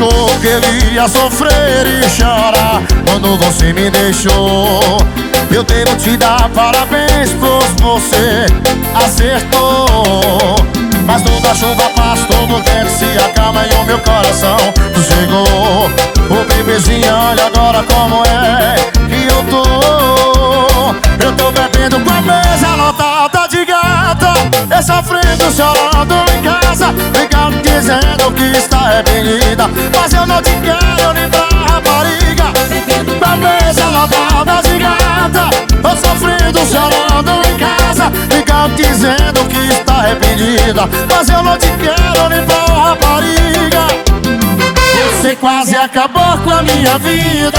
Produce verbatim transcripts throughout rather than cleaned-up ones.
Achou que ele ia sofrer e chorar quando você me deixou. Eu devo te dar parabéns, pois você acertou. Mas toda chuva passa, todo vento se acalma e o meu coração sossegou. Ô bebezinha, olha agora como é que eu tô. Eu tô bebendo com a mesa lotada de gata, e sofrendo, chorando em casa, ficando dizendo que está arrependida. Mas eu não te quero nem pra rapariga. Com a mesa lotada de gata, eu sofrendo, chorando em casa, ficando dizendo que está arrependida. Mas eu não te quero nem pra rapariga. Você quase acabou com a minha vida.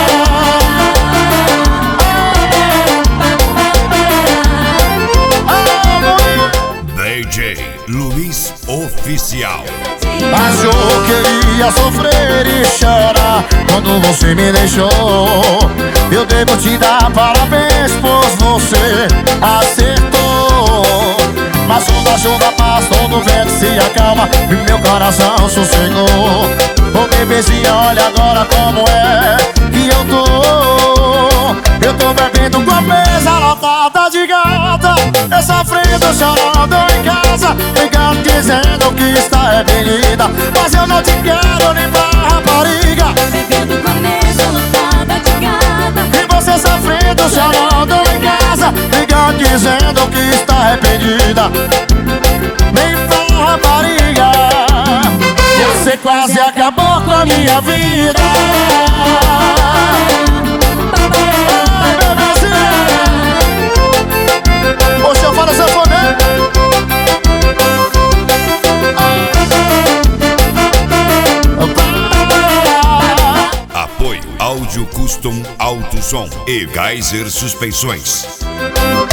D J Luiz Oficial. Achou que ele ia sofrer e chorar quando você me deixou. Eu devo te dar parabéns, pois você acertou. Mas quando a chuva passa, todo vento se acalma e meu coração sossegou. Ô bebezinha, olha agora como é que eu tô. Eu tô bebendo com a mesa lotada de gata, eu sofrendo, chorando em casa, ficando dizendo que está arrependida. Mas eu não te quero nem pra rapariga. Bebendo com a mesa lotada de gata, E você sofrendo, chorando em casa, ficando dizendo que está arrependida. Nem pra rapariga. Você quase acabou com a minha vida. Hoje eu falo sanfoneiro. Apoio Áudio Custom Auto Som e Geyser Suspensões.